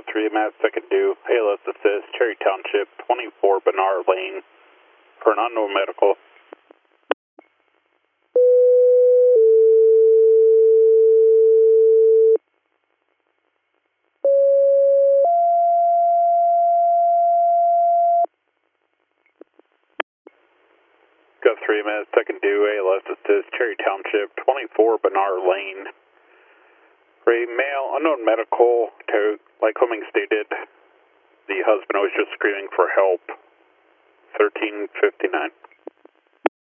3 Mass second due, ALS assist, Cherry Township, 24 Bernard Lane, for an unknown medical. Gov 3 Mass second due, ALS assist, Cherry Township, 24 Bernard Lane. For a male unknown medical, to, like Homing stated, the husband was just screaming for help. 1359.